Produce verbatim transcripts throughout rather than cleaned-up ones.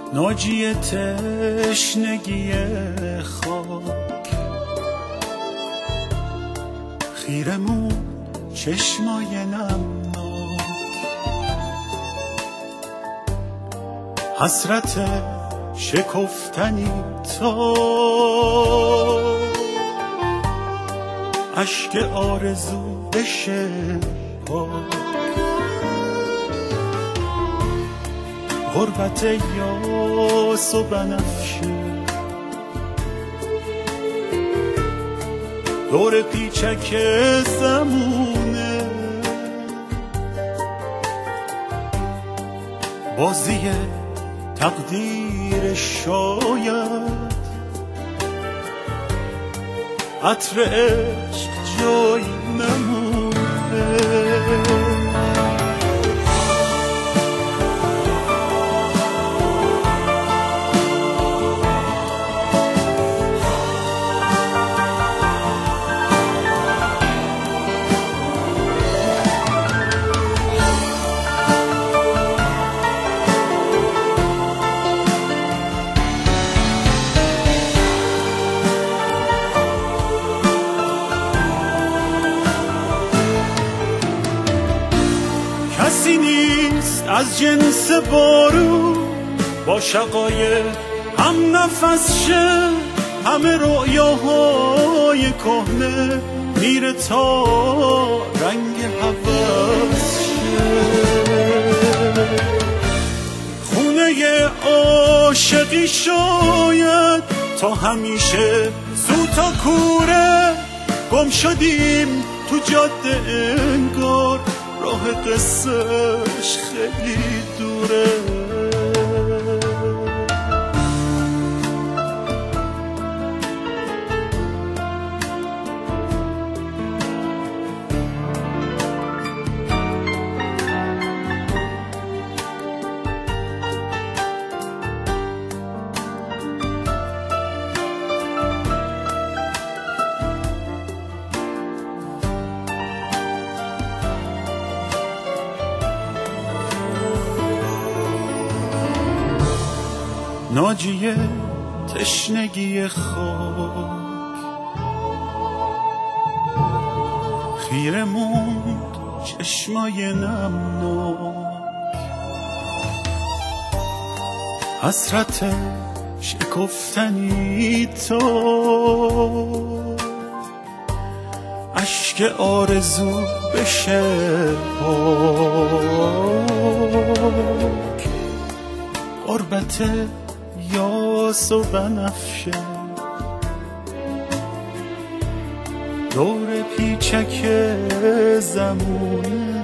ناجی تشنگی خاک، خیرمون چشمای نمناک، حسرت شکفتنی تا اشک آرزو بشه پاک، غربت یاس و بنفشه دور پیچک زمونه، بازی تقدیر شاید عطر عشق جایی نمونه. کسی نیست از جنس بارون با شقایق هم نفس شه، همه رویاهای کهنه میره تا رنگ هوس شه. خونه عاشقی شاید تا همیشه زود تا کوره، گم شدیم تو جاده انگار راه قصهش خیلی دوره. ناجی تشنگی خاک، خیره موند چشمای نمناک، حسرت شکفتنی تا اشک آرزو بشه پاک، غربت یاس و بنفشه دور پیچک زمونه،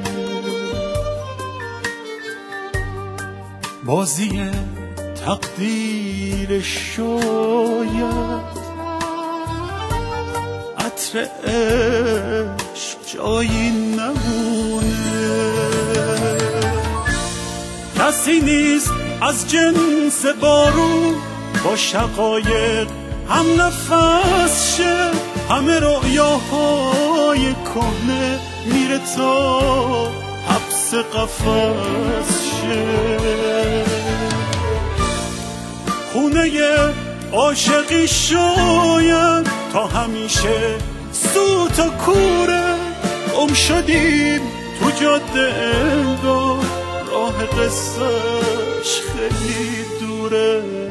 بازی تقدیر شاید عطر عشق جایی نمونه. کسی نیست از جنس بارون با شقایق هم نفس شه، همه رویاهای کهنه میره تا حبس قفس شه. خونه عاشقی شاید تا همیشه سو تا کوره، گم شدیم تو جاده انگار راه قصهش خیلی دوره.